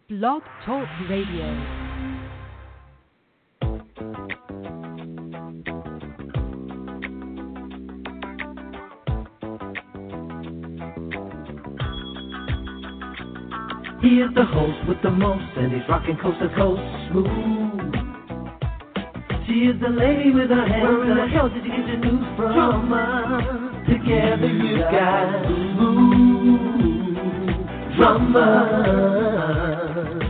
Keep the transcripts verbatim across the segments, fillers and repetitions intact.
Blog Talk Radio. He is the host with the most, and he's rocking coast to coast smooth. She is the lady with her hands. Where in the hell did you get your news from? Drama. Together you got smooth drama.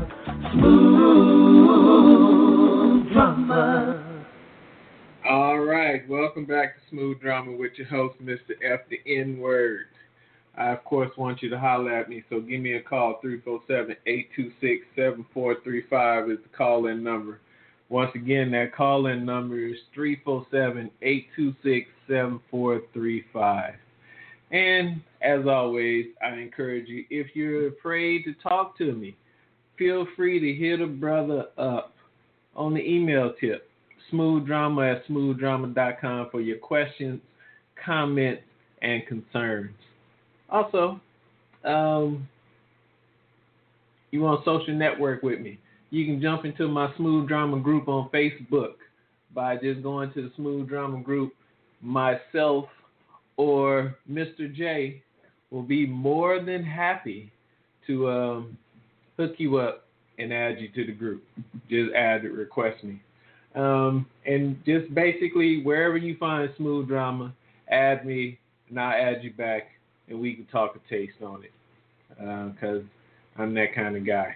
Smooth drama. All right, welcome back to Smooth Drama with your host, Mister F, the N-Word. I, of course, want you to holler at me, so give me a call. Three four seven, eight two six, seven four three five is the call-in number. Once again, that call-in number is three four seven, eight two six, seven four three five. And, as always, I encourage you, if you're afraid to talk to me, feel free to hit a brother up on the email tip, smoothdrama at smoothdrama dot com, for your questions, comments, and concerns. Also, um, you want to social network with me, you can jump into my Smooth Drama group on Facebook by just going to the Smooth Drama group. Myself or Mister J will be more than happy to um, hook you up and add you to the group. Just add it, request me. Um, and just basically, wherever you find Smooth Drama, add me, and I'll add you back. And we can talk a taste on it, because uh, I'm that kind of guy.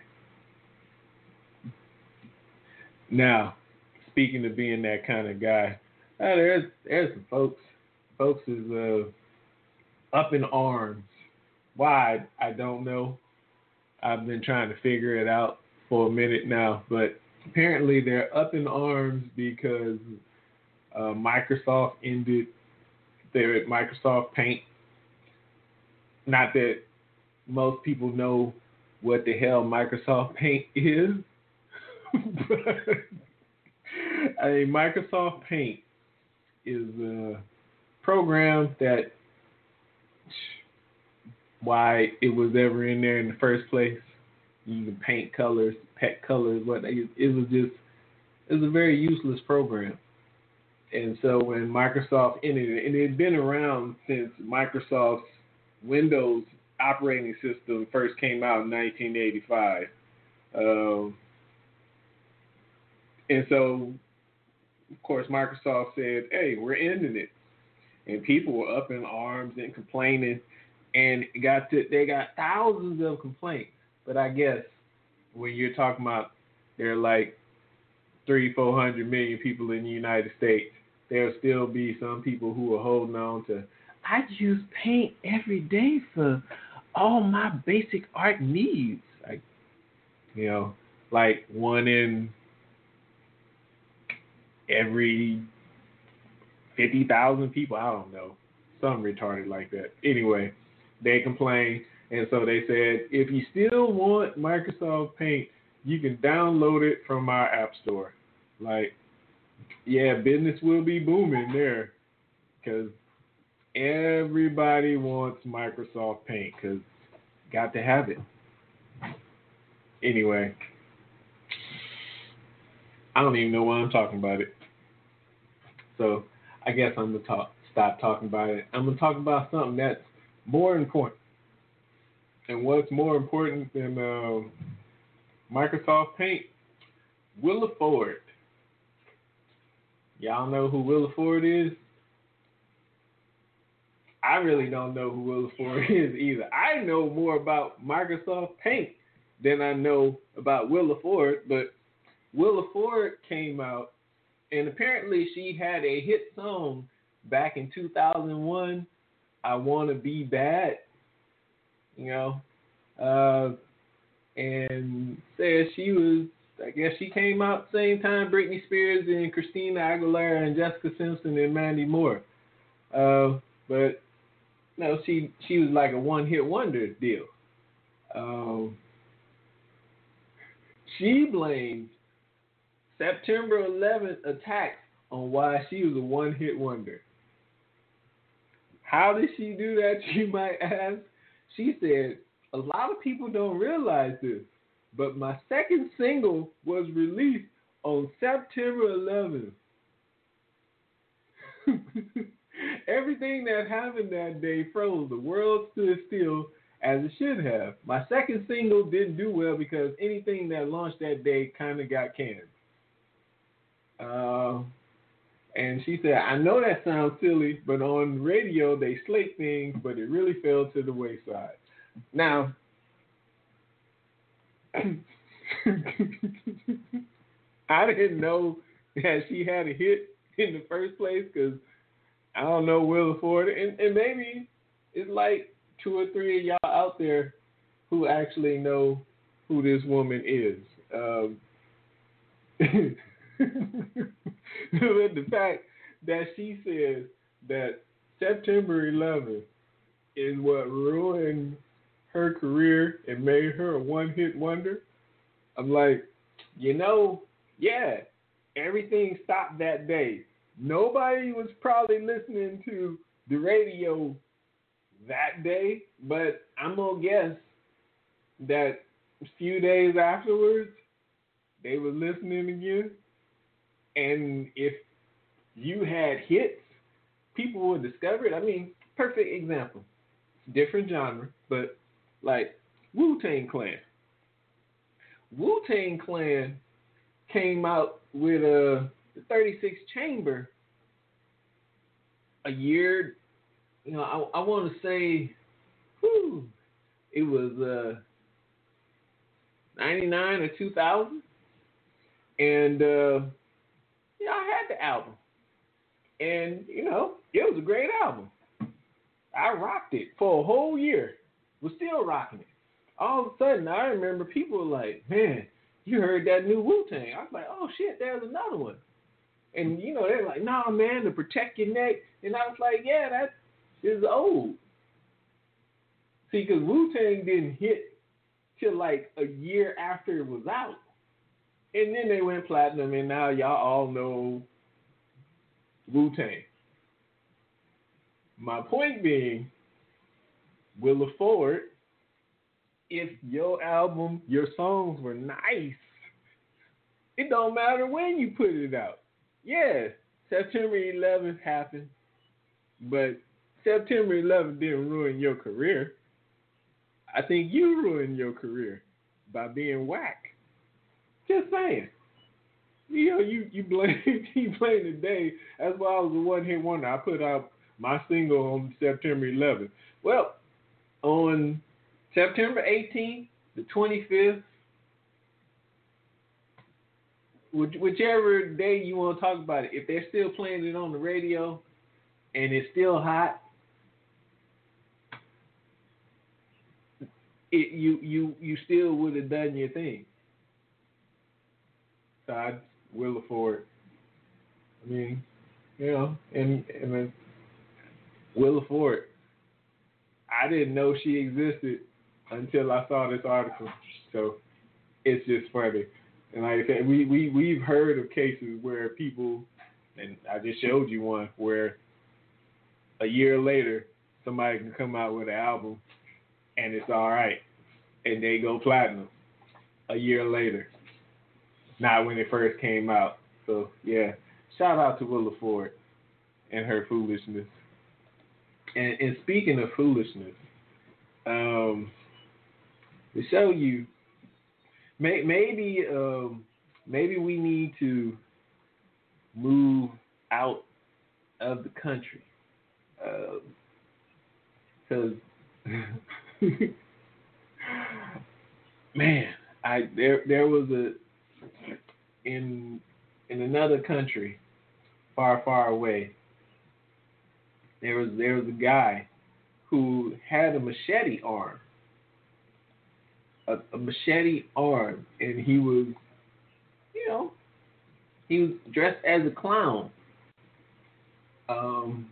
Now, speaking of being that kind of guy, uh, there's there's some folks. Folks is uh, up in arms. Why? I don't know. I've been trying to figure it out for a minute now, but apparently they're up in arms because uh, Microsoft ended their Microsoft Paint. Not that most people know what the hell Microsoft Paint is, but I mean, Microsoft Paint is a program that, why it was ever in there in the first place. You can paint colors, pet colors, what it was just, it was a very useless program. And so when Microsoft ended it, and it had been around since Microsoft's Windows operating system first came out in nineteen eighty-five. Um, and so, of course, Microsoft said, hey, we're ending it. And people were up in arms and complaining. And got to, they got thousands of complaints. But I guess when you're talking about there are like three, four hundred million people in the United States, there'll still be some people who are holding on to, I use paint every day for all my basic art needs. Like, you know, like one in every fifty thousand people. I don't know. Something retarded like that. Anyway, they complained, and so they said, if you still want Microsoft Paint, you can download it from our app store. Like, yeah, business will be booming there, because everybody wants Microsoft Paint because got to have it. Anyway, I don't even know why I'm talking about it. So I guess I'm going to talk, stop talking about it. I'm going to talk about something that's more important. And what's more important than uh, Microsoft Paint? Willa Ford. Y'all know who Willa Ford is? I really don't know who Willa Ford is either. I know more about Microsoft Paint than I know about Willa Ford, but Willa Ford came out, and apparently she had a hit song back in two thousand one, I Wanna Be Bad, you know, uh, and said she was, I guess she came out the same time Britney Spears and Christina Aguilera and Jessica Simpson and Mandy Moore. Uh, but no, she she was like a one-hit wonder deal. Um, she blamed September eleventh attacks on why she was a one-hit wonder. How did she do that, you might ask? She said, a lot of people don't realize this, but my second single was released on September eleventh. Everything that happened that day froze. The world stood still as it should have. My second single didn't do well because anything that launched that day kind of got canned. Uh, and she said, I know that sounds silly, but on radio they slate things, but it really fell to the wayside. Now, I didn't know that she had a hit in the first place because I don't know Willa Ford, and, and maybe it's like two or three of y'all out there who actually know who this woman is. Um, the fact that she says that September eleventh is what ruined her career and made her a one-hit wonder, I'm like, you know, yeah, everything stopped that day. Nobody was probably listening to the radio that day, but I'm going to guess that a few days afterwards, they were listening again. And if you had hits, people would discover it. I mean, perfect example. Different genre, but like Wu-Tang Clan. Wu-Tang Clan came out with a the thirty-six Chamber a year, you know, I, I want to say, whew, it was uh, ninety-nine or two thousand. And, uh, yeah, I had the album. And, you know, it was a great album. I rocked it for a whole year. Was still rocking it. All of a sudden, I remember people were like, man, you heard that new Wu-Tang. I was like, oh, shit, there's another one. And, you know, they're like, nah, man, to protect your neck. And I was like, yeah, that is old. See, because Wu-Tang didn't hit till like a year after it was out. And then they went platinum, and now y'all all know Wu-Tang. My point being, Willa Ford, if your album, your songs were nice, it don't matter when you put it out. Yeah, September eleventh happened, but September eleventh didn't ruin your career. I think you ruined your career by being whack. Just saying. You know, you, you blame you blame the day. That's why I was a one-hit wonder. I put out my single on September eleventh. Well, on September eighteenth, the twenty-fifth, whichever day you want to talk about it, if they're still playing it on the radio and it's still hot, it, you you you still would have done your thing. So I Willa Ford. I mean, you know, and and then Willa Ford. I didn't know she existed until I saw this article. So it's just funny. And like I said, we, we, we've heard of cases where people, and I just showed you one, where a year later, somebody can come out with an album and it's all right. And they go platinum a year later. Not when it first came out. So, yeah, shout out to Willa Ford and her foolishness. And, and speaking of foolishness, um, to show you, may, maybe um, maybe we need to move out of the country, because uh, man, I there there was a in in another country, far far away. There was there was a guy who had a machete arm, a, a machete arm, and he was, you know, he was dressed as a clown. Um,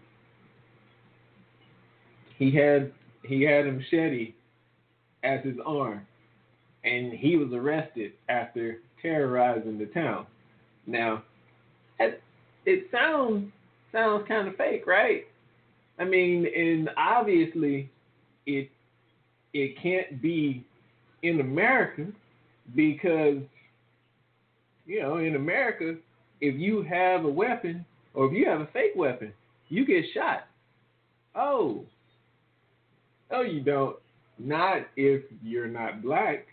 he had he had a machete as his arm, and he was arrested after terrorizing the town. Now, it, it sounds sounds kind of fake, right? I mean, and obviously, it it can't be in America because, you know, in America, if you have a weapon or if you have a fake weapon, you get shot. Oh, no, you don't. Not if you're not black.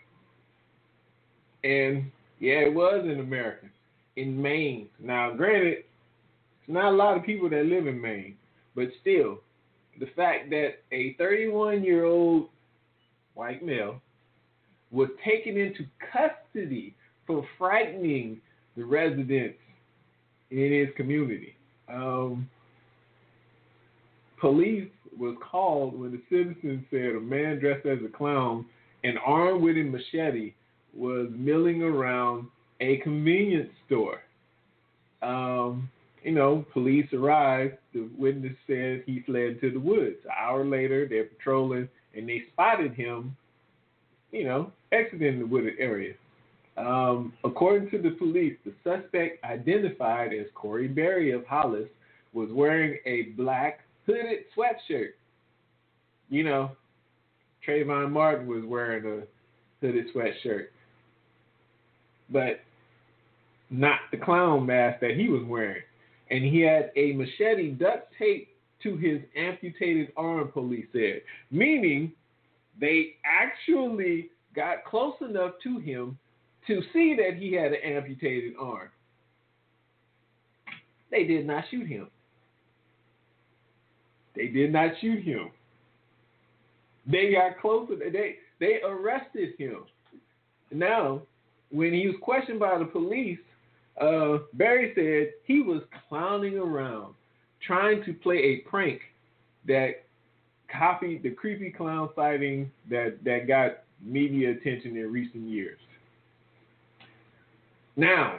And yeah, it was in America, in Maine. Now, granted, there's not a lot of people that live in Maine, but still, the fact that a thirty-one-year-old white male was taken into custody for frightening the residents in his community. Um, police was called when the citizens said a man dressed as a clown and armed with a machete was milling around a convenience store. Um, you know, police arrived. The witness said he fled to the woods. An hour later, they're patrolling, and they spotted him, you know, exiting the wooded area. Um, according to the police, the suspect, identified as Corey Berry of Hollis, was wearing a black hooded sweatshirt. You know, Trayvon Martin was wearing a hooded sweatshirt, but not the clown mask that he was wearing. And he had a machete duct taped to his amputated arm, police said, meaning they actually got close enough to him to see that he had an amputated arm. They did not shoot him. They did not shoot him. They got closer. They they arrested him. Now, when he was questioned by the police, uh, Barry said he was clowning around, trying to play a prank that copied the creepy clown sighting that, that got media attention in recent years. Now,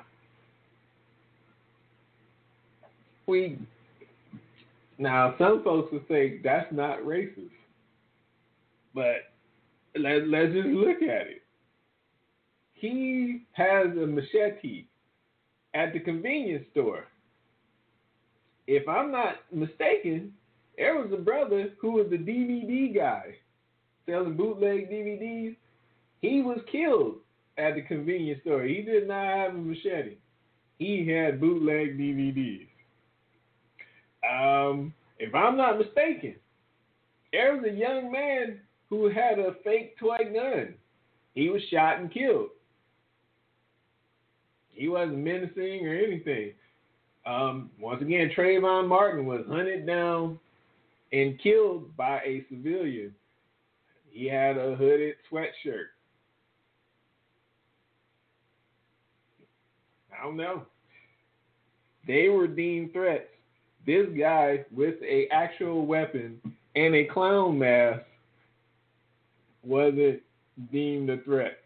we now some folks would say that's not racist, but let, let's just look at it. He has a machete at the convenience store. If I'm not mistaken, there was a brother who was the D V D guy selling bootleg D V Ds. He was killed at the convenience store. He did not have a machete. He had bootleg D V Ds. Um, if I'm not mistaken, there was a young man who had a fake toy gun. He was shot and killed. He wasn't menacing or anything. Um, once again, Trayvon Martin was hunted down and killed by a civilian. He had a hooded sweatshirt. I don't know. They were deemed threats. This guy with an actual weapon and a clown mask wasn't deemed a threat.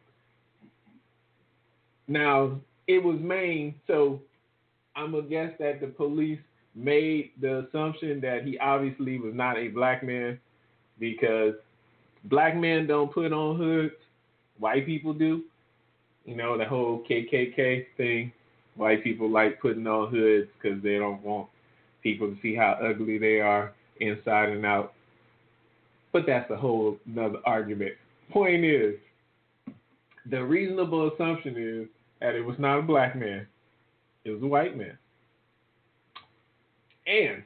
Now, it was Maine, so I'm going to guess that the police made the assumption that he obviously was not a black man because black men don't put on hoods. White people do. You know, the whole K K K thing. White people like putting on hoods because they don't want people to see how ugly they are inside and out. But that's a whole another argument. Point is, the reasonable assumption is that it was not a black man. It was a white man. And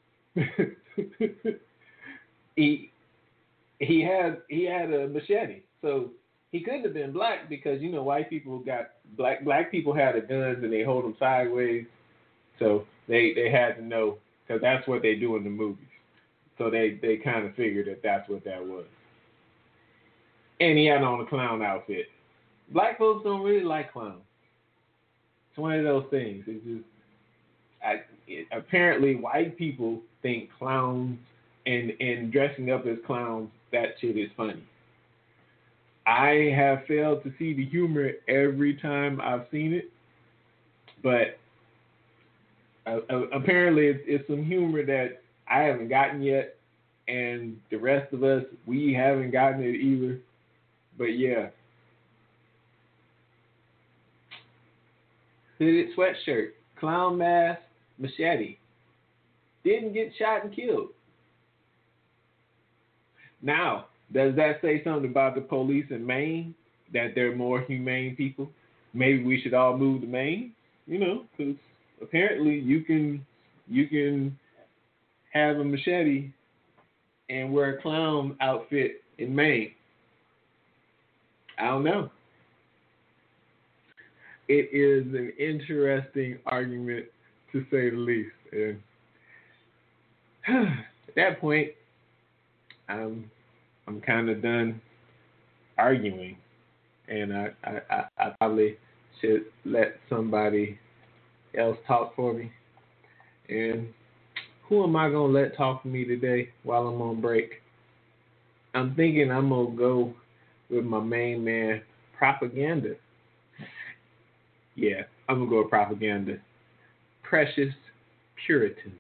he he had he had a machete. So he couldn't have been black because, you know, white people got black black people had the guns and they hold them sideways. So they, they had to know because that's what they do in the movies. So they, they kind of figured that that's what that was. And he had on a clown outfit. Black folks don't really like clowns. It's one of those things. It's just I, it, apparently white people think clowns and, and dressing up as clowns, that shit is funny. I have failed to see the humor every time I've seen it, but uh, uh, apparently it's, it's some humor that I haven't gotten yet, and the rest of us, we haven't gotten it either. But yeah. Hooded sweatshirt, clown mask, machete. Didn't get shot and killed. Now, does that say something about the police in Maine? that they're more humane people. Maybe we should all move to Maine, you know, because apparently you can you can have a machete and wear a clown outfit in Maine. I don't know. It is an interesting argument, to say the least. And at that point, I'm I'm kind of done arguing, and I, I, I probably should let somebody else talk for me. And who am I gonna let talk for me today while I'm on break? I'm thinking I'm gonna go with my main man, Propaganda. Yeah, I'm gonna go with Propaganda. Precious Puritans.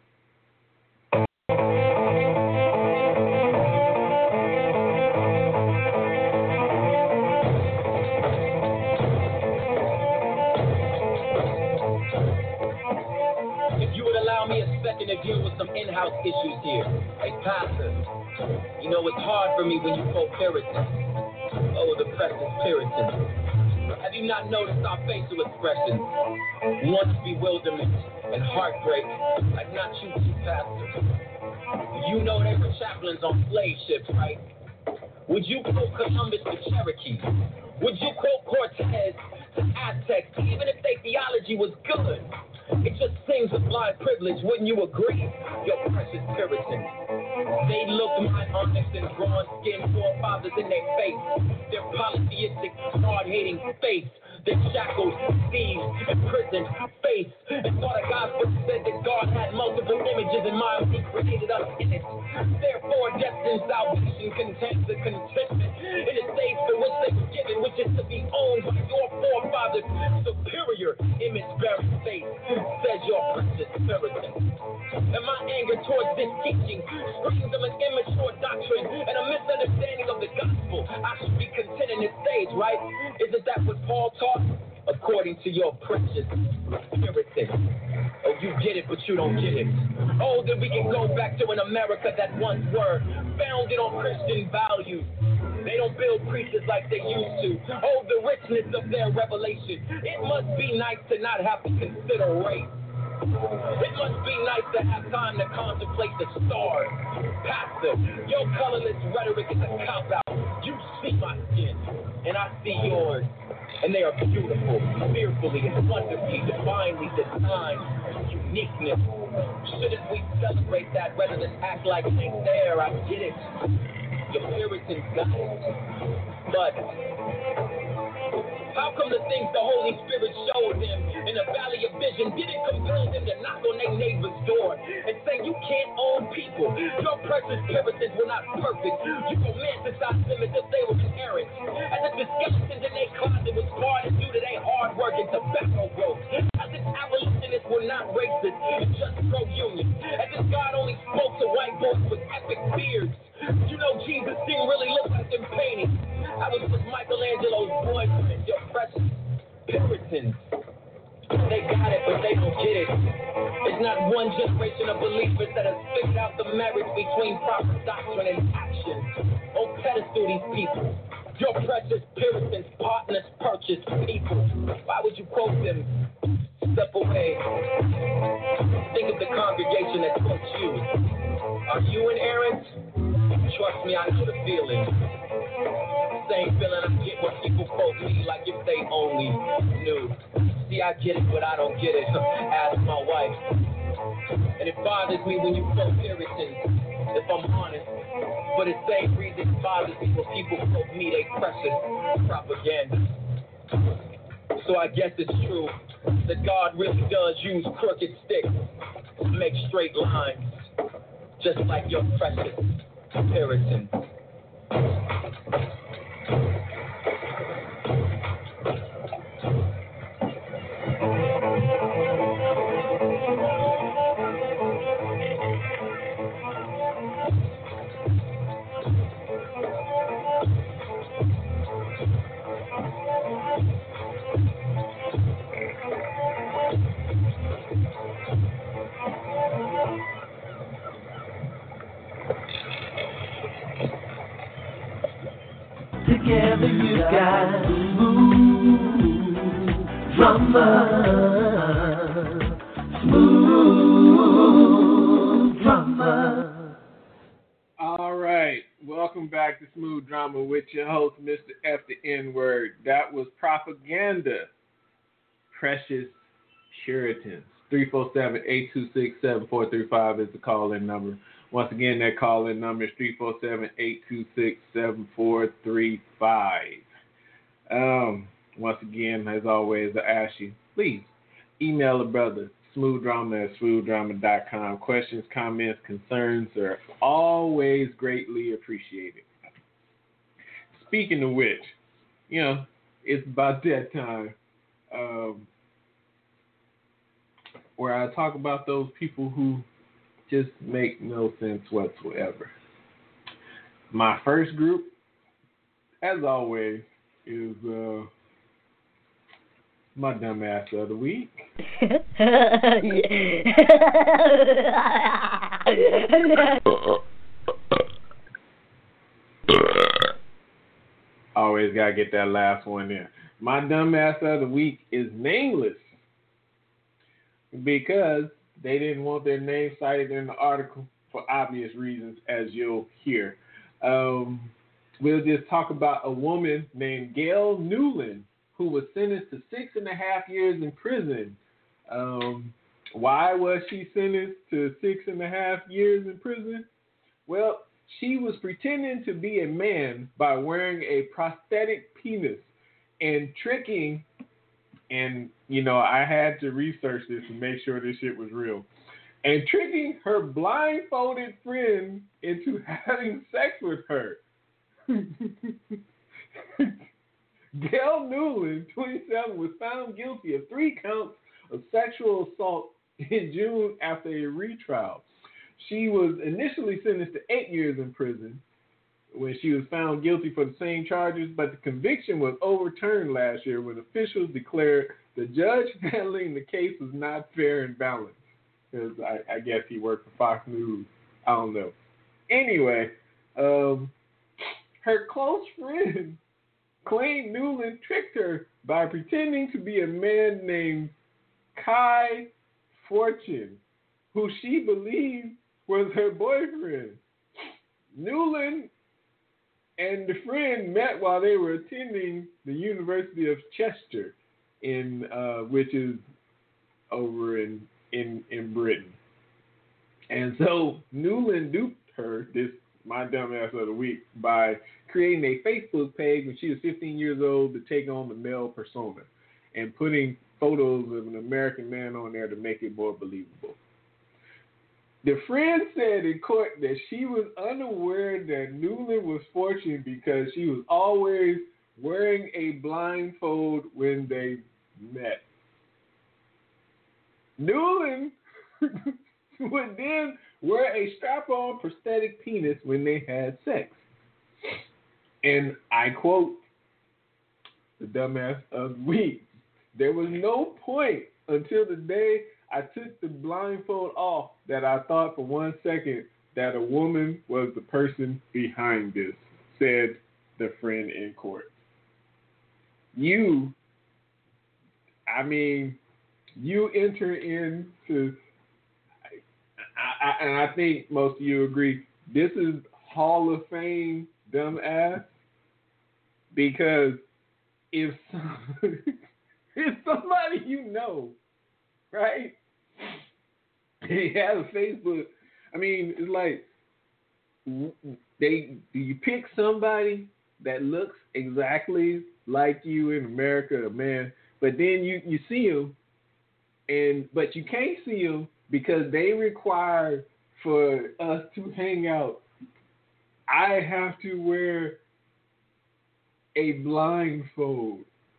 To deal with some in-house issues here. Hey, Pastor, you know it's hard for me when you quote Puritans. Oh, the precious Puritans. Have you not noticed our facial expressions? Once bewilderment and heartbreak, like not you two, Pastor. You know they were chaplains on slave ships, right? Would you quote Columbus to Cherokee? Would you quote Cortez to Aztecs, even if their theology was good? It just seems a blind privilege, wouldn't you agree? Your precious Puritans. They looked my honest and bronze-skinned forefathers in their face. Their polytheistic, hard-hating face. Their shackled, thieves, imprisoned face. And thought a gospel said that God had multiple images and mind he created us in it. Therefore, destined salvation contains the contentment in the stage for which they were given, which is to be owned by your forefathers' superior image-bearing faith, says your precious Puritan. And my anger towards this teaching screams of an immature doctrine and a misunderstanding of the gospel. I should be content in this stage, right? Isn't that what Paul taught? According to your precious Puritan. Oh, you get it, but you don't get it. Oh, that we can go back to an America that once were founded on Christian values. They don't build preachers like they used to. Oh, the richness of their revelation. It must be nice to not have to consider race. It must be nice to have time to contemplate the stars. Pastor, your colorless rhetoric is a cop-out. You see my skin, and I see yours. And they are beautiful, fearfully and wonderfully, divinely designed. Uniqueness. Shouldn't we celebrate that rather than act like it ain't there? I get it. Your Puritans got it. But how come the things the Holy Spirit showed them in the valley of vision didn't compel them to knock on their neighbor's door and say, you can't own people? Your precious Puritans were not perfect. You romanticized them as if they were inerrant, as if the skeletons in their closet was part due to their hard work and tobacco growth, as if abolitionists were not racist and just pro-union, as if God only spoke to white boys with epic beards. You know Jesus didn't really look like them paintings. I was with Michelangelo's boyfriend, your precious Puritans. They got it, but they don't get it. It's not one generation of believers that has figured out the marriage between proper doctrine and action. Don't pedestal these people. Your precious Puritans, partners, purchased people. Why would you quote them? Step away. Think of the congregation that quotes you. Are you inerrant? Trust me, I know the feeling. Same feeling I get when people quote me like if they only knew. See, I get it, but I don't get it. Ask my wife. And it bothers me when you quote Puritans, if I'm honest. For the same reason it bothers me when people quote me, they precious propaganda. So I guess it's true that God really does use crooked sticks to make straight lines, just like your precious Puritans. drama. Smooth drama. All right. Welcome back to Smooth Drama with your host, Mister F the N-Word. That was Propaganda. Precious Puritans. three four seven, eight two six, seven four three five is the call-in number. Once again, that call-in number is three four seven, eight two six, seven four three five. Um, once again, as always, I ask you, please email a brother, smoothdrama at smoothdrama dot com. Questions, comments, concerns are always greatly appreciated. Speaking of which, you know, it's about that time um, where I talk about those people who just make no sense whatsoever. My first group, as always, is uh, my dumbass of the week. Always gotta get that last one in. My dumbass of the week is nameless because they didn't want their name cited in the article for obvious reasons, as you'll hear. Um, we'll just talk about a woman named Gail Newland, who was sentenced to six and a half years in prison. Um, why was she sentenced to six and a half years in prison? Well, she was pretending to be a man by wearing a prosthetic penis and tricking, and, you know, I had to research this to make sure this shit was real, and tricking her blindfolded friend into having sex with her. Gail Newland, twenty-seven, was found guilty of three counts of sexual assault in June after a retrial. She was initially sentenced to eight years in prison when she was found guilty for the same charges, but the conviction was overturned last year when officials declared the judge handling the case was not fair and balanced. Because I, I guess he worked for Fox News. I don't know. Anyway, um, her close friend claimed Newland tricked her by pretending to be a man named Kai Fortune, who she believed was her boyfriend. Newland and the friend met while they were attending the University of Chester, in uh, which is over in, in in Britain. And so Newland duped her, this my dumbass of the week, by creating a Facebook page when she was fifteen years old to take on the male persona and putting photos of an American man on there to make it more believable. The friend said in court that she was unaware that Newland was Fortune because she was always wearing a blindfold when they met. Newland would then wear a strap-on prosthetic penis when they had sex. And I quote the dumbass of the week, "There was no point until the day I took the blindfold off that I thought for one second that a woman was the person behind this," said the friend in court. You, I mean, you enter into, I, I, and I think most of you agree, this is Hall of Fame dumbass, because if if somebody you know, right, they have a Facebook, I mean, it's like, they do you pick somebody that looks exactly like you in America, man, but then you, you see them, and but you can't see them because they require for us to hang out, I have to wear a blindfold.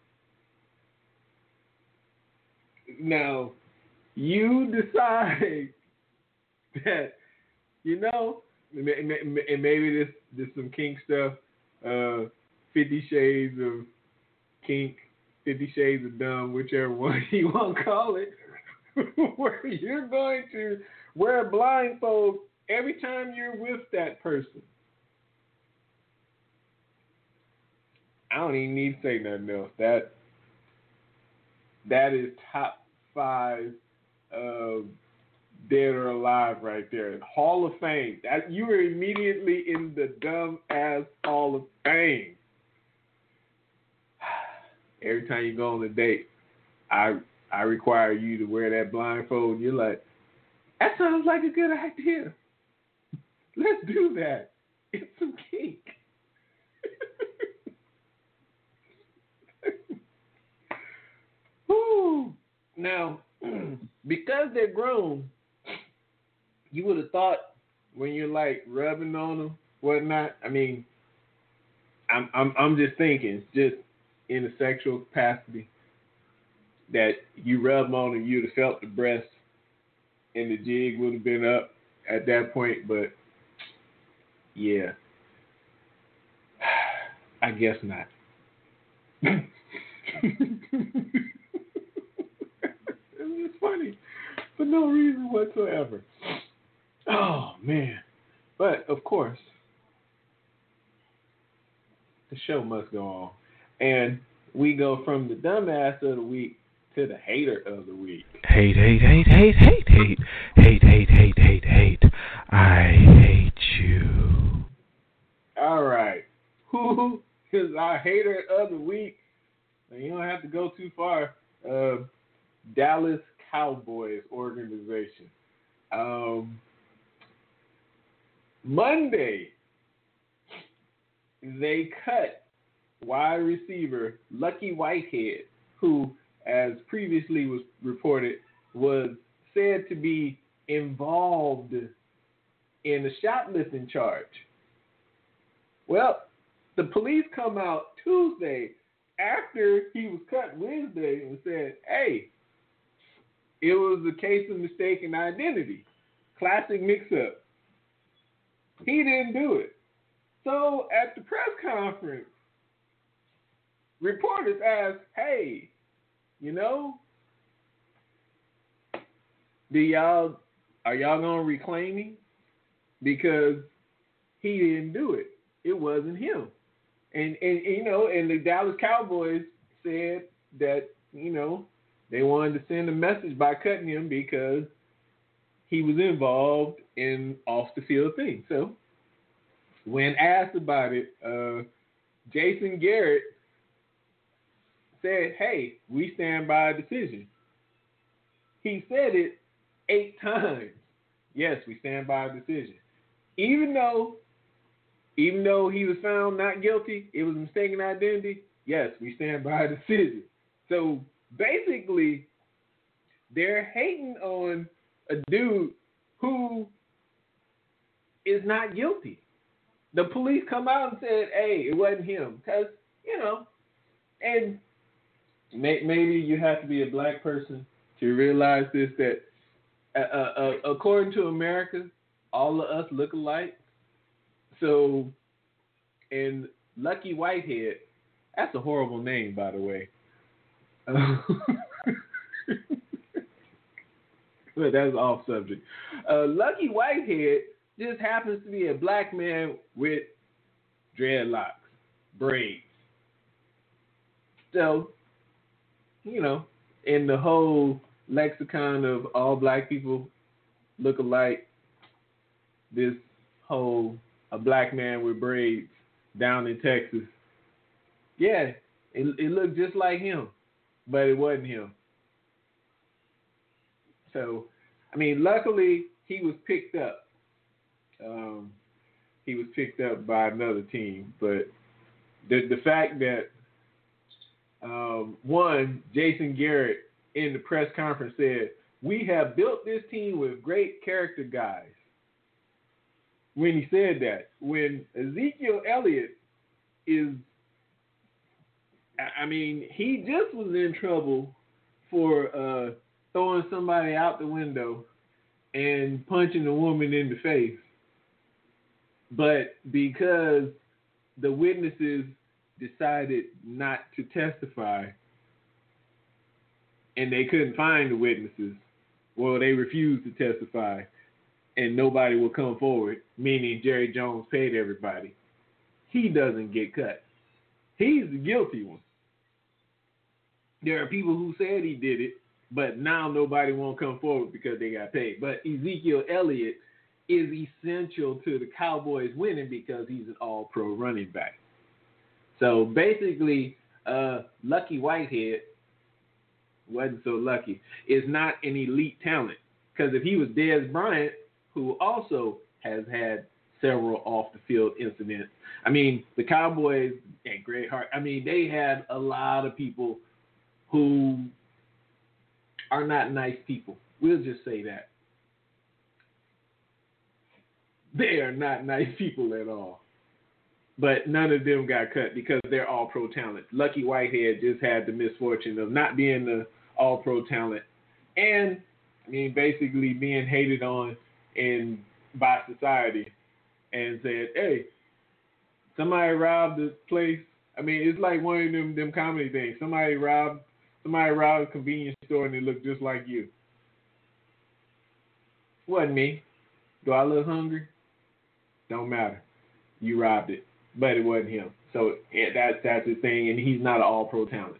Now, you decide that, you know, and maybe this this some kink stuff, uh, Fifty Shades of Kink, Fifty Shades of Dumb, whichever one you want to call it, where you're going to wear a blindfold every time you're with that person. I don't even need to say nothing else. That that is top five uh, dead or alive right there. Hall of Fame. That you were immediately in the dumb ass Hall of Fame. Every time you go on a date, I I require you to wear that blindfold. You're like, that sounds like a good idea. Let's do that. It's some kink. Woo. Now, because they're grown, you would have thought when you're like rubbing on them, whatnot. I mean, I'm I'm I'm just thinking, just in a sexual capacity, that you rub on them, you'd have felt the breast, and the jig would have been up at that point. But yeah, I guess not. It's funny for no reason whatsoever. Oh man! But of course, the show must go on, and we go from the dumbass of the week to the hater of the week. Hate, hate, hate, hate, hate, hate, hate, hate, hate, hate, hate. I hate you. All right, who is our hater of the week? You don't have to go too far. Uh, Dallas Cowboys organization. Um, Monday, they cut wide receiver Lucky Whitehead, who, as previously was reported, was said to be involved in a shoplifting charge. Well, the police come out Tuesday after he was cut Wednesday and said, hey, it was a case of mistaken identity. Classic mix-up. He didn't do it. So at the press conference, reporters asked, hey, you know, do y'all, are y'all going to reclaim him? Because he didn't do it. It wasn't him. And, and, you know, and the Dallas Cowboys said that, you know, they wanted to send a message by cutting him because he was involved in off-the-field things. So when asked about it, uh, Jason Garrett said, hey, we stand by a decision. He said it eight times. Yes, we stand by a decision. Even though Even though he was found not guilty, it was mistaken identity, yes, we stand by a decision. So basically, they're hating on a dude who is not guilty. The police come out and said, hey, it wasn't him. Because, you know, and may, maybe you have to be a black person to realize this, that uh, uh, according to America, all of us look alike. So, and Lucky Whitehead, that's a horrible name, by the way. Uh, but that's off subject. Uh, Lucky Whitehead just happens to be a black man with dreadlocks, braids. So, you know, in the whole lexicon of all black people look alike, this whole a black man with braids down in Texas. Yeah, it, it looked just like him, but it wasn't him. So, I mean, luckily he was picked up. Um, he was picked up by another team, but the the fact that um, one, Jason Garrett in the press conference said, "We have built this team with great character guys." When he said that, when Ezekiel Elliott is, I mean, he just was in trouble for uh, throwing somebody out the window and punching a woman in the face. But because the witnesses decided not to testify and they couldn't find the witnesses, well, they refused to testify and nobody will come forward, meaning Jerry Jones paid everybody, he doesn't get cut. He's the guilty one. there are people who said he did it, but now nobody won't come forward because they got paid. But Ezekiel Elliott is essential to the Cowboys winning because he's an all-pro running back. So basically, uh, Lucky Whitehead wasn't so lucky. Is not an elite talent because if he was Dez Bryant, who also has had several off-the-field incidents. I mean, the Cowboys and Greg Hart, I mean, they had a lot of people who are not nice people. We'll just say that. They are not nice people at all. But none of them got cut because they're all-pro talent. Lucky Whitehead just had the misfortune of not being the all-pro talent and, I mean, basically being hated on in by society and said, hey, somebody robbed this place. I mean, it's like one of them, them comedy things. Somebody robbed somebody robbed a convenience store and it looked just like you. Wasn't me. Do I look hungry? Don't matter. You robbed it. But it wasn't him. So yeah, that's that's his thing, and he's not an all-pro talent.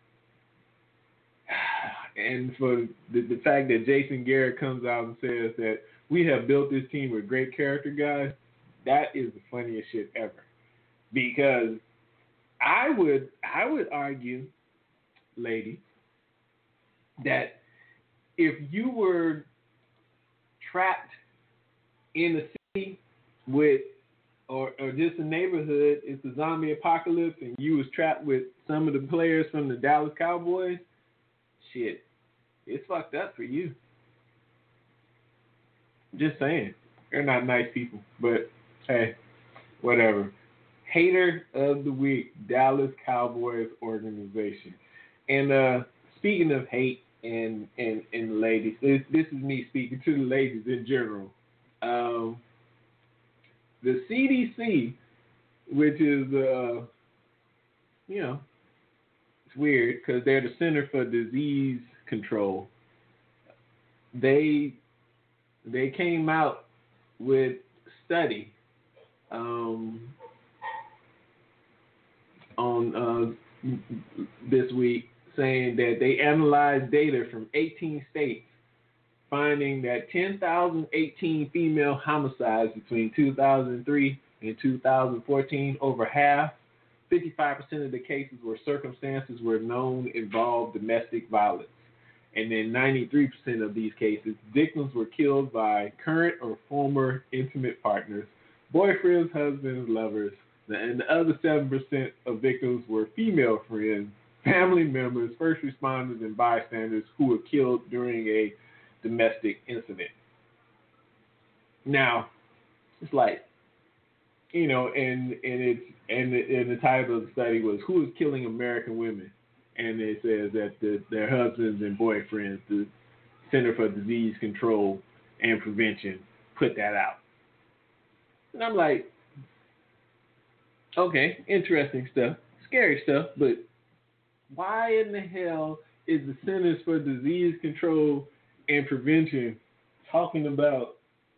And for the, the fact that Jason Garrett comes out and says that we have built this team with great character guys, that is the funniest shit ever. Because I would I would argue, lady, that if you were trapped in a city with Or, or just a neighborhood, it's a zombie apocalypse, and you was trapped with some of the players from the Dallas Cowboys, shit, it's fucked up for you. Just saying. They're not nice people, but hey, whatever. Hater of the week, Dallas Cowboys organization. And uh, speaking of hate and, and, and the ladies, this, this is me speaking to the ladies in general. Um... The C D C, which is, uh, you know, it's weird because they're the Center for Disease Control. They they came out with a study um, on uh, this week saying that they analyzed data from eighteen states, finding that ten thousand eighteen female homicides between two thousand three and two thousand fourteen, over half, fifty-five percent of the cases where circumstances were known involved domestic violence. And then ninety-three percent of these cases, victims were killed by current or former intimate partners, boyfriends, husbands, lovers, and the other seven percent of victims were female friends, family members, first responders, and bystanders who were killed during a domestic incident. Now, it's like, you know, and and it's and the, and the title of the study was "Who is Killing American Women?" And it says that the, their husbands and boyfriends, the Center for Disease Control and Prevention, put that out. And I'm like, okay, interesting stuff, scary stuff, but why in the hell is the Centers for Disease Control and Prevention talking about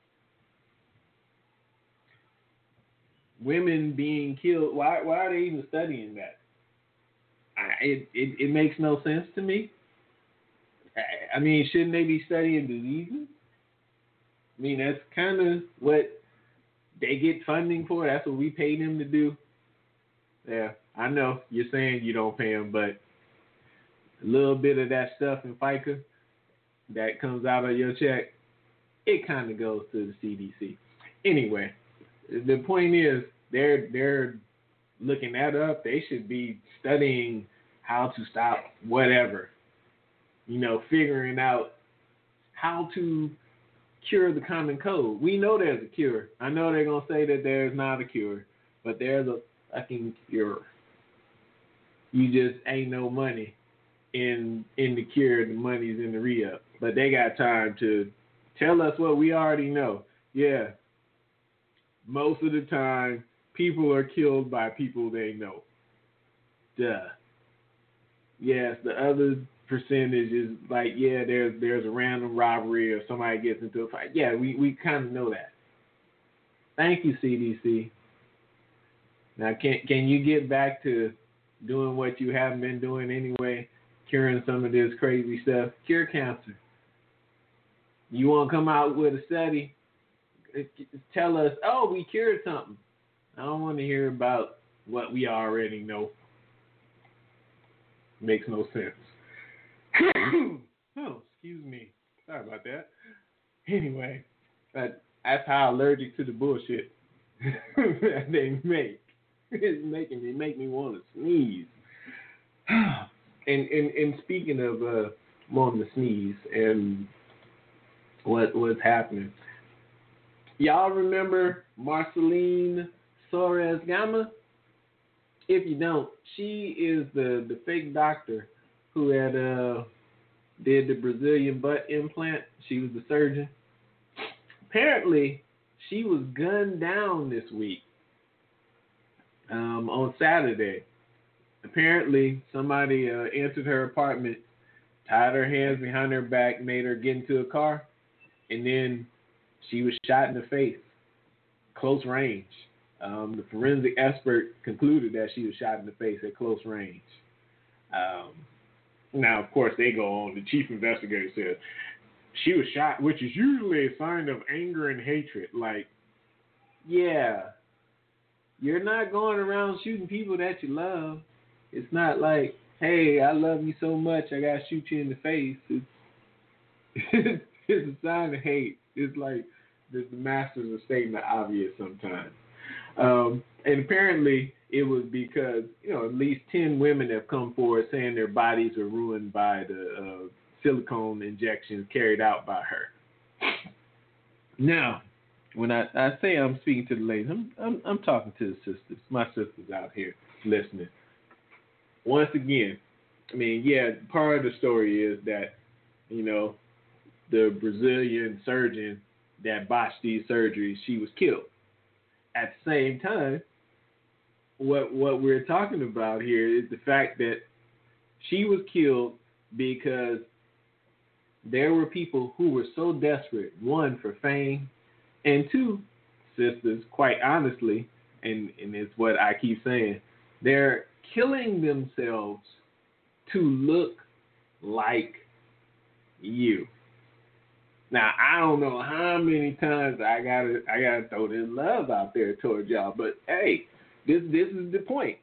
women being killed? Why why are they even studying that? I, it, it it makes no sense to me. I, I mean, shouldn't they be studying diseases? I mean, that's kind of what they get funding for. That's what we pay them to do. Yeah, I know you're saying you don't pay them, but a little bit of that stuff in FICA that comes out of your check, it kind of goes to the C D C. Anyway, the point is they're they're looking that up. They should be studying how to stop whatever, you know, figuring out how to cure the common cold. We know there's a cure. I know they're gonna say that there's not a cure, but there's a fucking cure. You just ain't no money in in the cure. The money's in the re-up. But they got time to tell us what we already know. Yeah, most of the time, people are killed by people they know. Duh. Yes, the other percentage is like, yeah, there's there's a random robbery or somebody gets into a fight. Yeah, we, we kind of know that. Thank you, C D C. Now, can can you get back to doing what you haven't been doing anyway curing some of this crazy stuff. Cure cancer. You want to come out with a study? Tell us, oh, we cured something. I don't want to hear about what we already know. Makes no sense. Oh, excuse me. Sorry about that. Anyway, that, that's how allergic to the bullshit that they make. It's making me make me want to sneeze. and, and and speaking of uh, wanting to sneeze and what what's happening, y'all remember Marceline Soares Gama? If you don't, she is the, the fake doctor who had uh, did the Brazilian butt implant. She was the surgeon. Apparently, she was gunned down this week um, on Saturday. Apparently, somebody uh, entered her apartment, tied her hands behind her back, made her get into a car, and then she was shot in the face, close range. Um, the forensic expert concluded that she was shot in the face at close range. Um, now, of course, they go on. The chief investigator said she was shot, which is usually a sign of anger and hatred. Like, yeah, you're not going around shooting people that you love. It's not like, hey, I love you so much, I got to shoot you in the face. It's, it's a sign of hate. It's like the, the masters are stating the obvious sometimes. Um, and apparently it was because, you know, at least ten women have come forward saying their bodies were ruined by the uh, silicone injections carried out by her. Now, when I, I say I'm speaking to the ladies, I'm, I'm, I'm talking to the sisters, my sisters out here listening. Once again, I mean, yeah, part of the story is that, you know, the Brazilian surgeon that botched these surgeries, she was killed. At the same time, what what we're talking about here is the fact that she was killed because there were people who were so desperate, one, for fame, and two, sisters, quite honestly, and, and it's what I keep saying, they're killing themselves to look like you. Now, I don't know how many times I gotta I gotta throw this love out there towards y'all, but hey, this this is the point.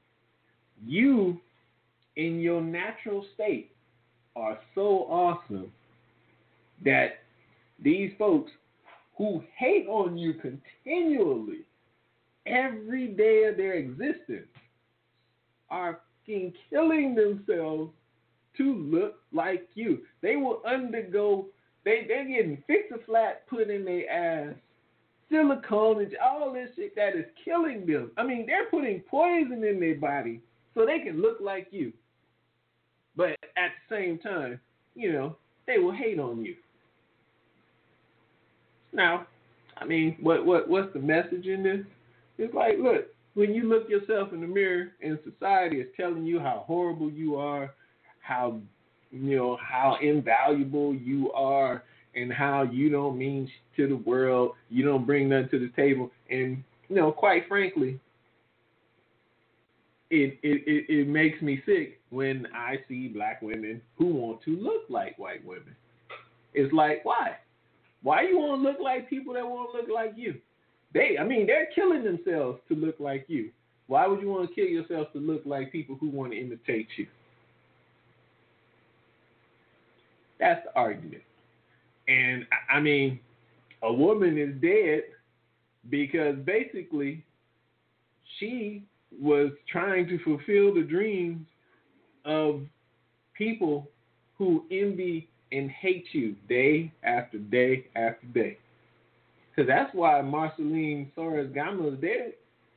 You, in your natural state, are so awesome that these folks who hate on you continually every day of their existence are fucking killing themselves to look like you. They will undergo They they getting fix-a-flat put in their ass, silicone, and all this shit that is killing them. I mean, they're putting poison in their body so they can look like you. But at the same time, you know, they will hate on you. Now, I mean, what what what's the message in this? It's like, look, when you look yourself in the mirror and society is telling you how horrible you are, how you know, how invaluable you are and how you don't mean to the world, you don't bring nothing to the table. And, you know, quite frankly, it, it, it, it makes me sick when I see black women who want to look like white women. It's like, why? Why you want to look like people that want to look like you? They, I mean, they're killing themselves to look like you. Why would you want to kill yourself to look like people who want to imitate you? That's the argument. And, I mean, a woman is dead because basically she was trying to fulfill the dreams of people who envy and hate you day after day after day. Because that's why Marceline Soares Gama is dead.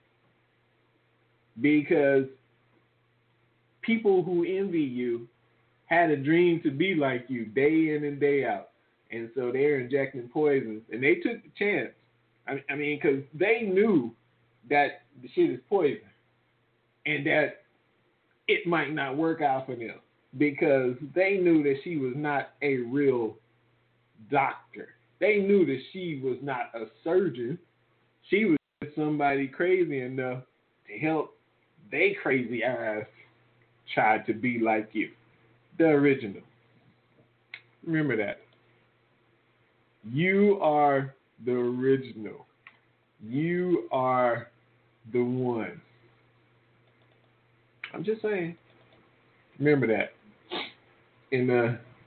Because people who envy you had a dream to be like you day in and day out. And so they're injecting poisons. And they took the chance. I, I mean, because they knew that the shit is poison. And that it might not work out for them. Because they knew that she was not a real doctor. They knew that she was not a surgeon. She was somebody crazy enough to help they crazy ass try to be like you. the original. Remember that. You are the original. You are the one. I'm just saying. Remember that. And uh,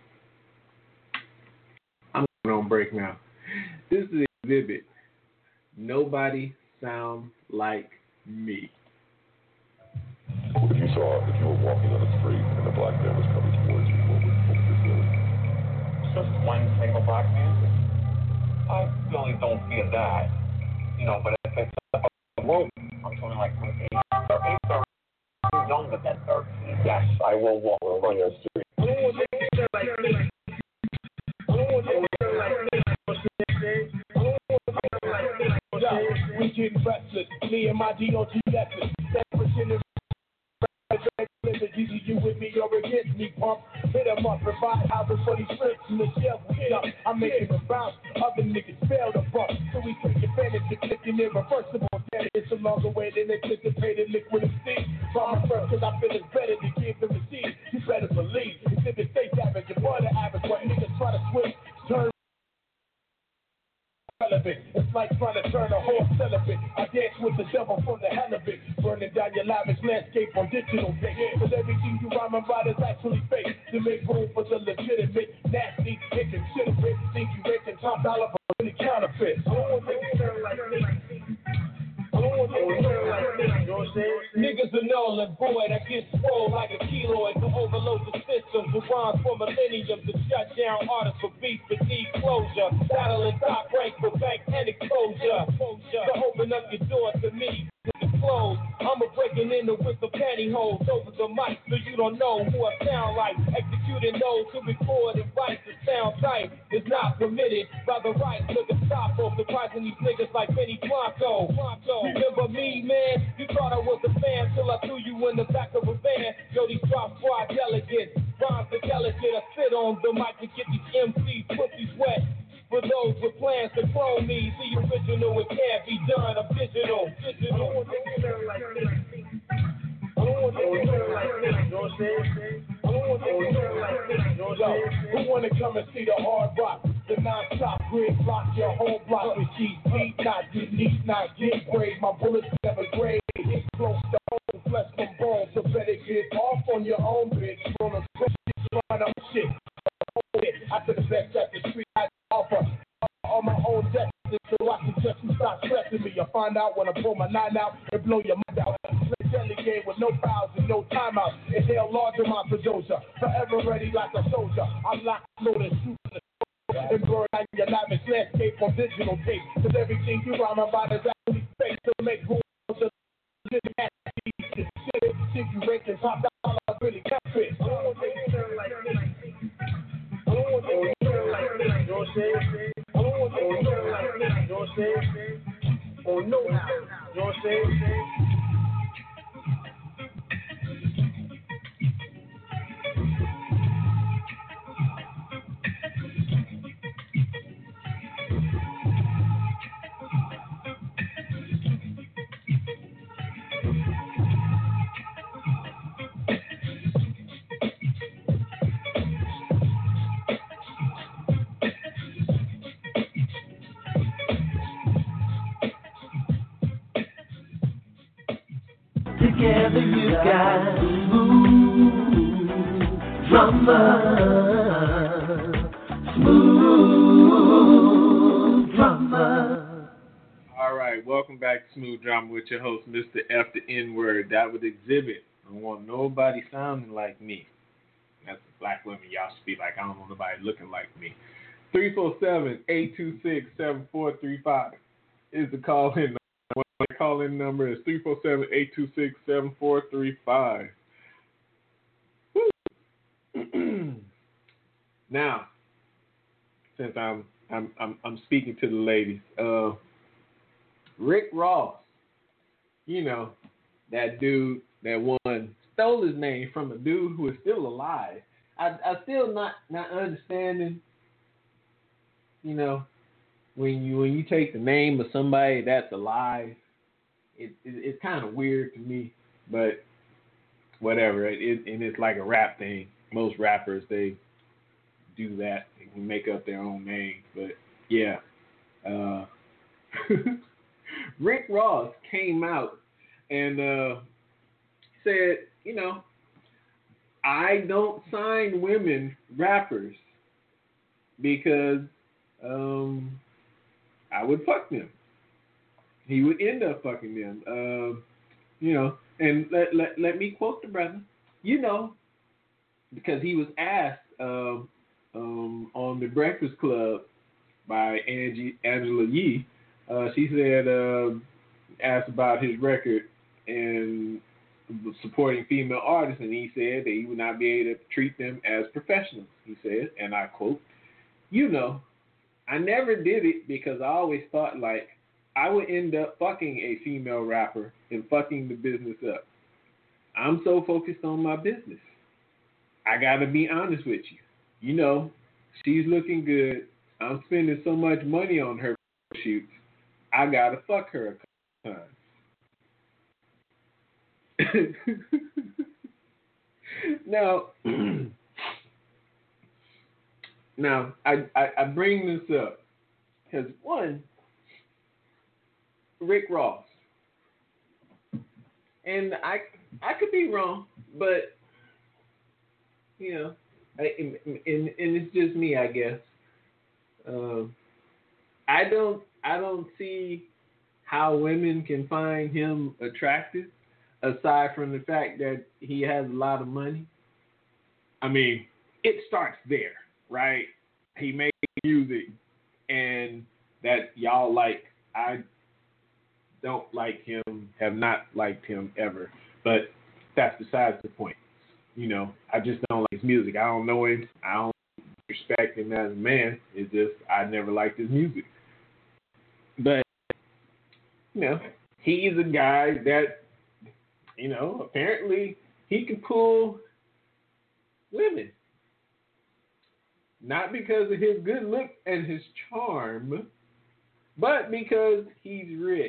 I'm going on break now. This is the exhibit. Nobody sounds like me. If you saw, if you were walking on the street and a black man was coming towards you, what would, what would you feel? Just one single black man? I really don't fear that. You know, but if it's a rope, I'm talking like from eight or eight or younger than thirteen, yes, I will walk on your street. I don't want to feel like me. I don't want to feel like me. I don't want to feel like me. Yeah, we getting restless. Me and my D O G efforts. Either you with me or against me, pump. Hit them up, provide housing for these strips in the shelf. Hit up, I'm making them bounce. Other niggas fail to bump. So we take advantage of clicking irreversible. Damn, it's a longer way than anticipated. Liquid and steam. Bomb first, cause I feel it's better to give than receive. You better believe. It's if it stays average, you're more than average. What niggas try to switch, turn. Relevant. It's like trying to turn a horse celibate. I dance with the devil from the hell of it. Burning down your lavish landscape on digital tape. Cause everything you rhyme about is actually fake. To make room for the legitimate, nasty, inconsiderate. Think you making top dollar for really counterfeit. I don't want to turn like me. I don't want to turn like me. You know what I'm saying? Niggas are null and void. I get swole like a keloid to overload the system. To rhyme for millenniums to shut down artists for beef that need closure. Battling top rank for bank and exposure. To open up your door to me. Clothes. I'm a breaking in the with the pantyhose over the mic so you don't know who I sound like. Executing those who record and write the sound tight is not permitted by the right. Look at stop off surprising these niggas like Benny Blanco. Remember me, man? You thought I was a fan till I threw you in the back of a van. Yo, these drop squad delegates, rhymes are delicate. I sit on the mic to get these M Cs pussies wet. For those with plans to clone me, the original, it can't be done. I'm digital, digital. I don't want to turn like me. I don't want to turn like me. You know what I'm saying? I don't want to turn like me. You know what I'm saying? Who want to come and see the hard rock? The non-stop grid block your whole block with cheese feet, not get neat, not get grade. My bullets never grade. It's close to home, flesh from bone. So better get off on your own, bitch. On a trying to shit. I took the best at the street. I offer on my own destiny, so I suggest you stop stressing me. You'll find out when I pull my nine out and blow your mind out. Play deadly game with no fouls and no timeout. Inhale large amounts of doja, forever ready like a soldier. I'm locked, loaded, shooting the shoulder, and burn out your lavish landscape on digital tape. Cause everything you rhyme about is actually fake to make room for the shit. Think you ranking top dollar, really can't fit. I don't want to turn like me. I don't want to turn like me. You know what I'm saying? I don't want to turn like me. You know what I'm saying? Or no how. You know what I'm saying? Together you got smooth drama, smooth drama. All right, welcome back to Smooth Drama with your host, Mister F the N-word. That would exhibit. I don't want nobody sounding like me. That's black women. Y'all should be like, I don't want nobody looking like me. three four seven, eight two six, seven four three five is the call-in number. My call-in number is three four seven, eight two six, seven four three five. Now, since I'm I'm I'm I'm speaking to the ladies, uh, Rick Ross, you know, that dude that one stole his name from a dude who is still alive. I I still not not understanding, you know, when you when you take the name of somebody that's alive. It, it, it's kind of weird to me, but whatever. It, it, and it's like a rap thing. most rappers, they do that. They can make up their own names. But, yeah. Uh, Rick Ross came out and uh, said, you know, I don't sign women rappers because um, I would fuck them. He would end up fucking them. Uh, you know, and let, let, let me quote the brother. You know, because he was asked uh, um, on the Breakfast Club by Angie Angela Yee. Uh, she said, uh, asked about his record and supporting female artists, and he said that he would not be able to treat them as professionals. He said, and I quote, you know, I never did it because I always thought like I would end up fucking a female rapper and fucking the business up. I'm so focused on my business. I gotta be honest with you. You know, she's looking good. I'm spending so much money on her shoots. I gotta fuck her a couple times. now, now I, I, I bring this up because one, Rick Ross, and I I could be wrong, but you know, I, and, and, and it's just me, I guess. Um, I don't I don't see how women can find him attractive, aside from the fact that he has a lot of money. I mean, it starts there, right? He made music, and that y'all like. I don't like him, have not liked him ever, but that's besides the point. You know, I just don't like his music. I don't know him. I don't respect him as a man. It's just I never liked his music. But, you know, he's a guy that, you know, apparently he can pull women. Not because of his good look and his charm, but because he's rich.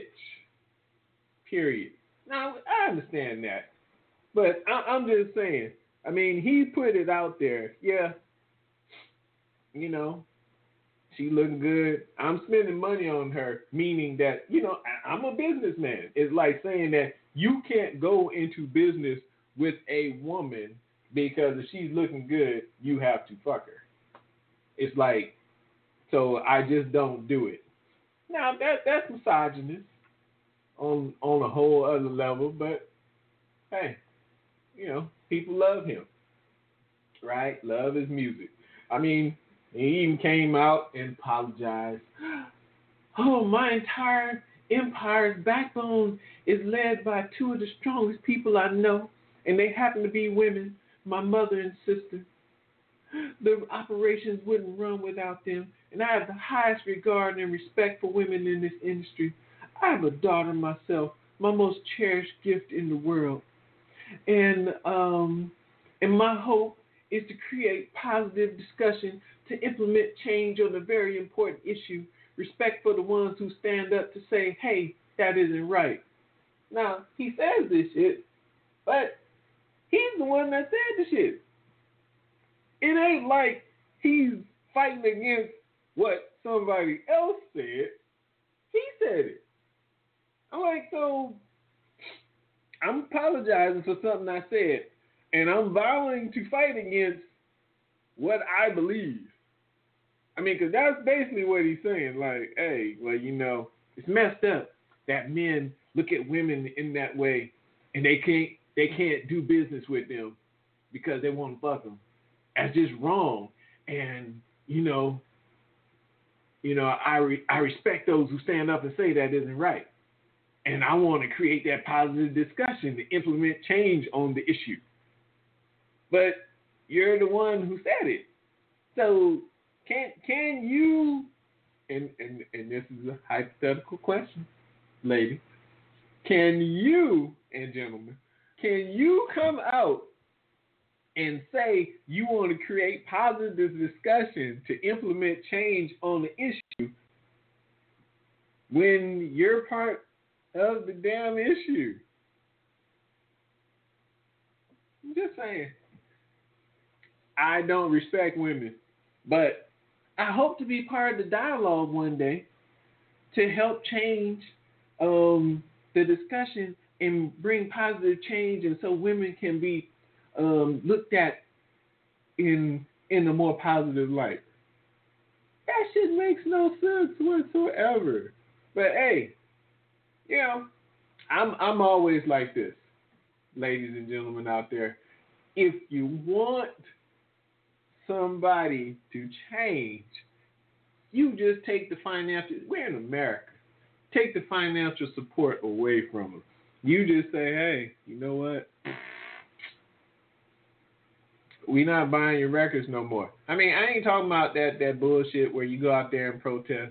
Period. Now, I understand that. But I, I'm just saying, I mean, he put it out there. Yeah, you know, she looking good. I'm spending money on her, meaning that, you know, I, I'm a businessman. It's like saying that you can't go into business with a woman because if she's looking good, you have to fuck her. It's like, so I just don't do it. Now, that that's misogynist on on a whole other level, but hey, you know, people love him, right? Love his music. I mean, he even came out and apologized. Oh, my entire empire's backbone is led by two of the strongest people I know, and they happen to be women, my mother and sister. The operations wouldn't run without them, and I have the highest regard and respect for women in this industry. I have a daughter myself, my most cherished gift in the world. And um, and my hope is to create positive discussion to implement change on a very important issue, respect for the ones who stand up to say, hey, that isn't right. Now, he says this shit, but he's the one that said the shit. It ain't like he's fighting against what somebody else said. He said it. I'm like, so I'm apologizing for something I said, and I'm vowing to fight against what I believe. I mean, because that's basically what he's saying. Like, hey, well, you know, it's messed up that men look at women in that way, and they can't they can't do business with them because they want to fuck them. That's just wrong. And you know, you know, I re- I respect those who stand up and say that isn't right. And I want to create that positive discussion to implement change on the issue. But you're the one who said it. So can can you, and, and, and this is a hypothetical question, lady, can you, and gentlemen, can you come out and say you want to create positive discussion to implement change on the issue when you're part of the damn issue? I'm just saying. I don't respect women, but I hope to be part of the dialogue one day to help change um, the discussion and bring positive change, and so women can be um, looked at in in a more positive light. That shit makes no sense whatsoever. But hey, you know, I'm I'm always like this, ladies and gentlemen out there. If you want somebody to change, you just take the financial. We're in America. Take the financial support away from them. You just say, hey, you know what? We not buying your records no more. I mean, I ain't talking about that that bullshit where you go out there and protest.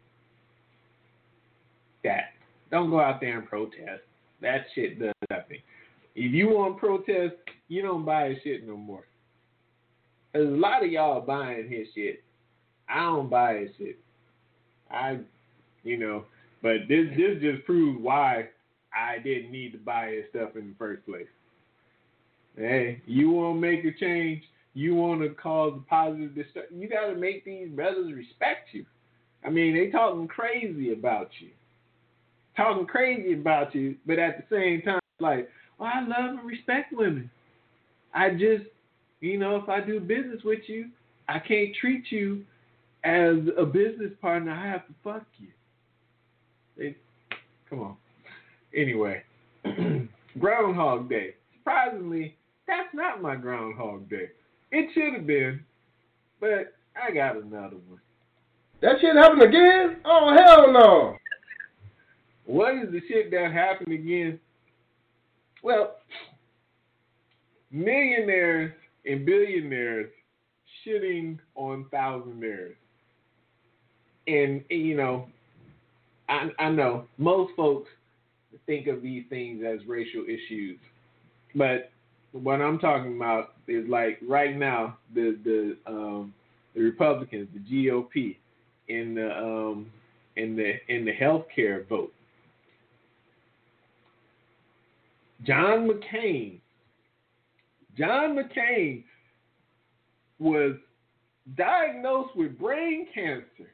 That. Don't go out there and protest. That shit does nothing. If you want to protest, you don't buy his shit no more. There's a lot of y'all buying his shit. I don't buy his shit. I, you know, but this this just proves why I didn't need to buy his stuff in the first place. Hey, you want to make a change, you want to cause a positive destruction, you got to make these brothers respect you. I mean, they talking crazy about you. Talking crazy about you, but at the same time, like, well, I love and respect women. I just, you know, if I do business with you, I can't treat you as a business partner. I have to fuck you. They, come on. Anyway, Groundhog Day. Surprisingly, that's not my Groundhog Day. It should have been, but I got another one. That shit happened again? Oh, hell no. What is the shit that happened again? Well, millionaires and billionaires shitting on thousandaires. And, you know, I, I know most folks think of these things as racial issues. But what I'm talking about is, like, right now, the the um, the Republicans, the G O P, in the um, in the in the healthcare vote. John McCain. John McCain was diagnosed with brain cancer.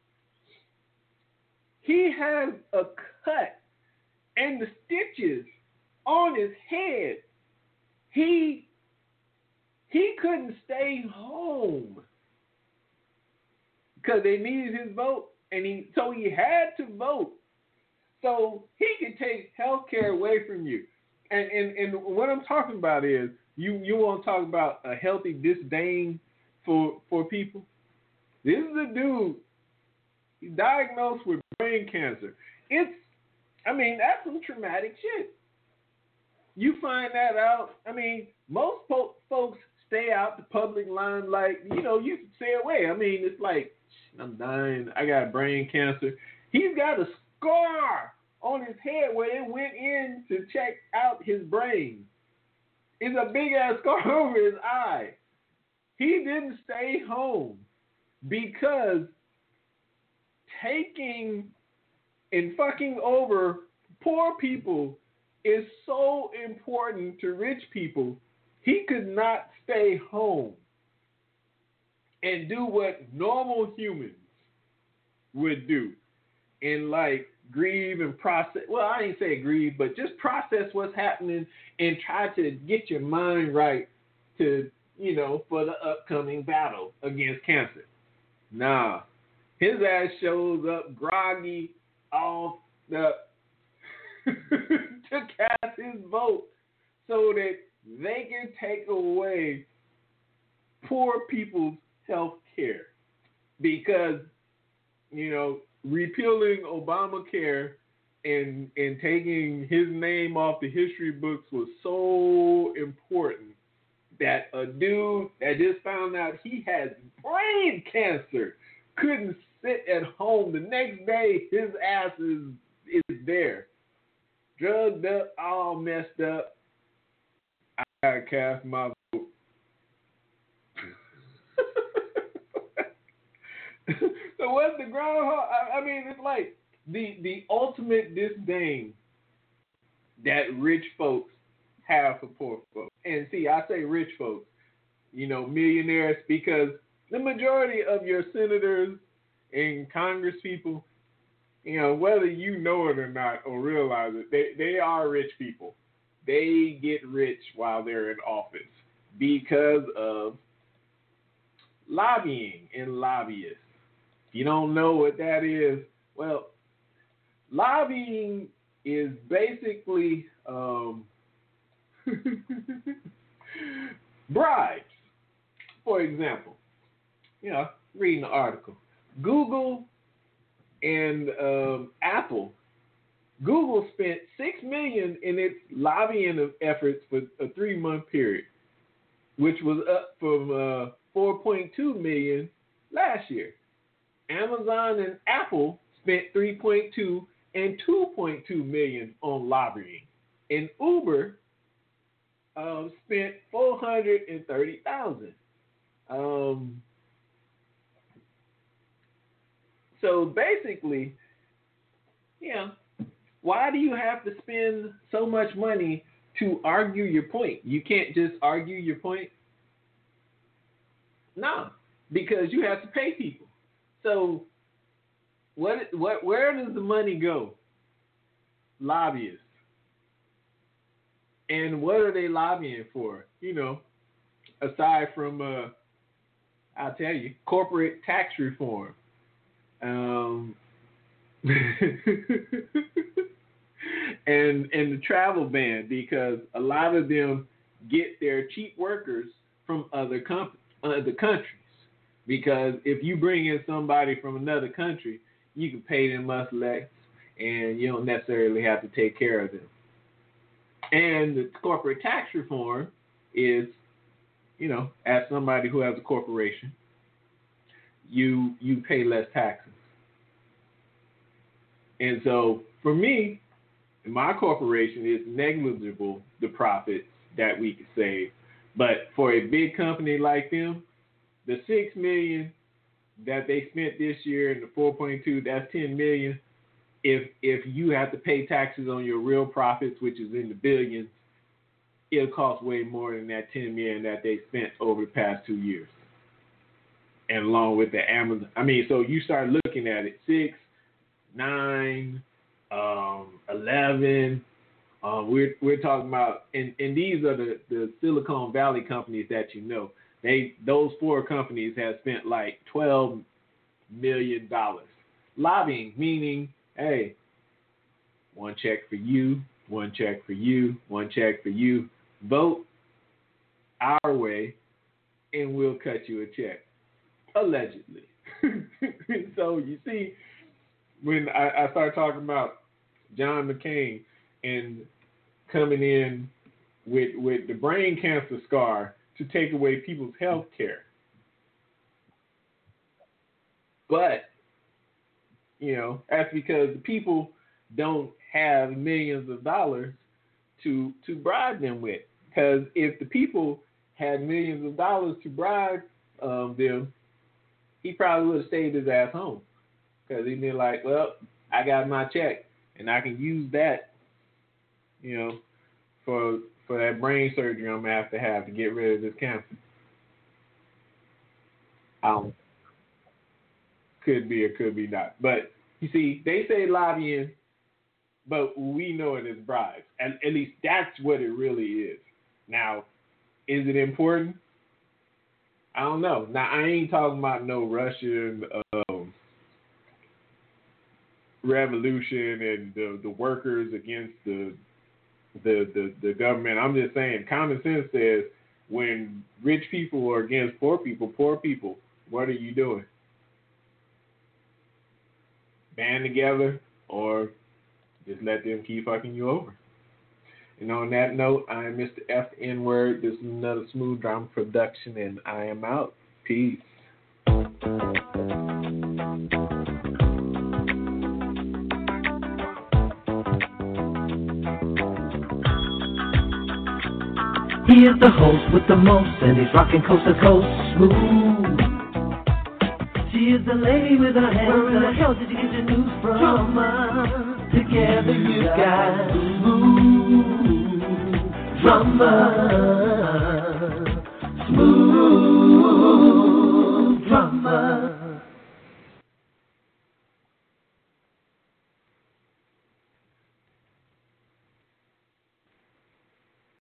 He has a cut and the stitches on his head. He he couldn't stay home because they needed his vote, and he so he had to vote so he could take health care away from you. And, and and what I'm talking about is you, you want to talk about a healthy disdain for for people. This is a dude he's diagnosed with brain cancer. It's I mean that's some traumatic shit. You find that out. I mean, most po- folks stay out the public limelight. You know, you stay away. I mean, it's like, I'm dying. I got brain cancer. He's got a scar on his head where it went in to check out his brain. It's a big-ass scar over his eye. He didn't stay home because taking and fucking over poor people is so important to rich people. He could not stay home and do what normal humans would do and like grieve and process. Well, I ain't say grieve, but just process what's happening and try to get your mind right to, you know, for the upcoming battle against cancer. Nah, his ass shows up groggy, off the to cast his vote so that they can take away poor people's health care. Because, you know, repealing Obamacare and and taking his name off the history books was so important that a dude that just found out he has brain cancer couldn't sit at home. The next day, his ass is, is there. Drugged up, all messed up. I gotta cast my vote. So what's the groundhog? I, I mean, it's like the the ultimate disdain that rich folks have for poor folks. And see, I say rich folks. you know, millionaires, because the majority of your senators and Congress people, you know, whether you know it or not or realize it, they, they are rich people. They get rich while they're in office because of lobbying and lobbyists. If you don't know what that is, well, lobbying is basically um, bribes. For example, you know, reading the article, Google and um, Apple. Google spent six million dollars in its lobbying efforts for a three-month period, which was up from uh, four point two million dollars last year. Amazon and Apple spent three point two and two point two million dollars on lobbying, and Uber uh, spent four hundred thirty thousand dollars. Um, so basically, yeah. Why do you have to spend so much money to argue your point? You can't just argue your point? No, because you have to pay people. So what what where does the money go? Lobbyists. And what are they lobbying for? You know, aside from uh, I'll tell you, corporate tax reform. Um and and the travel ban, because a lot of them get their cheap workers from other com- other countries. Because if you bring in somebody from another country, you can pay them much less, and you don't necessarily have to take care of them. And the corporate tax reform is, you know, as somebody who has a corporation, you you pay less taxes. And so for me, my corporation is negligible, the profits that we could save. But for a big company like them, the six million dollars that they spent this year and the four point two, that's ten million dollars. If if you have to pay taxes on your real profits, which is in the billions, it'll cost way more than that ten million dollars that they spent over the past two years. And along with the Amazon, I mean, so you start looking at it, six, nine, um, eleven. Uh, we're we're talking about, and, and these are the, the Silicon Valley companies that you know. They those four companies have spent like twelve million dollars lobbying, meaning, hey, one check for you, one check for you, one check for you. Vote our way, and we'll cut you a check. Allegedly. So you see, when I, I start talking about John McCain and coming in with with the brain cancer scar to take away people's health care. But, you know, that's because the people don't have millions of dollars to to bribe them with. Because if the people had millions of dollars to bribe um, them, he probably would have stayed his ass home. Because he'd be like, well, I got my check, and I can use that, you know, for for that brain surgery I'm going to have to have to get rid of this cancer. Um, could be or could be not. But, you see, they say lobbying, but we know it as bribes. And at least that's what it really is. Now, is it important? I don't know. Now, I ain't talking about no Russian um, revolution and the, the workers against the, the the the government. I'm just saying, common sense says when rich people are against poor people, poor people, what are you doing? Band together or just let them keep fucking you over. And on that note, I am Mister F N-Word. This is another Smooth Drama production, and I am out. Peace. He is the host with the most, and he's rocking coast to coast smooth. She is the lady with her hands. Where in the hell did you get your news from? Drama. Together you got smooth drama. Smooth drama.